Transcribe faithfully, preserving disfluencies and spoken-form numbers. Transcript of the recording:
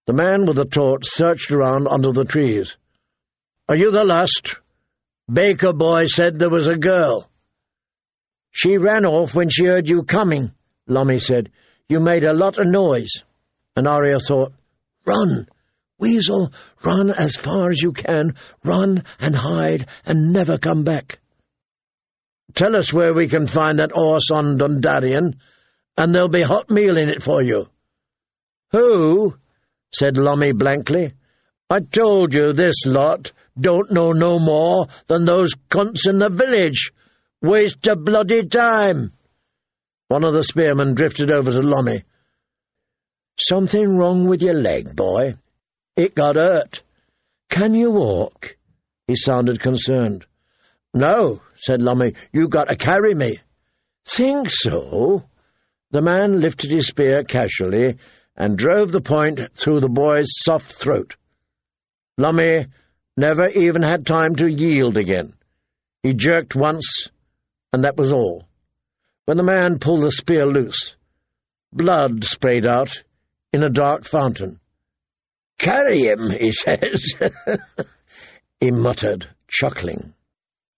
The man with the torch searched around under the trees. "Are you the last? Baker boy said there was a girl." "She ran off when she heard you coming," Lummy said. "You made a lot of noise." And Arya thought, "Run, Weasel, run as far as you can. Run and hide and never come back. Tell us where we can find that horse on Dondarrion, and there'll be hot meal in it for you." "Who?" said Lummy blankly. "I told you this lot don't know no more than those cunts in the village. Waste of bloody time." One of the spearmen drifted over to Lummy. "Something wrong with your leg, boy? It got hurt. Can you walk?" He sounded concerned. "No," said Lummy. "You got to carry me." "Think so?" The man lifted his spear casually and drove the point through the boy's soft throat. Lummy never even had time to yield again. He jerked once, and that was all. When the man pulled the spear loose, blood sprayed out in a dark fountain. "Carry him," he says. He muttered, chuckling.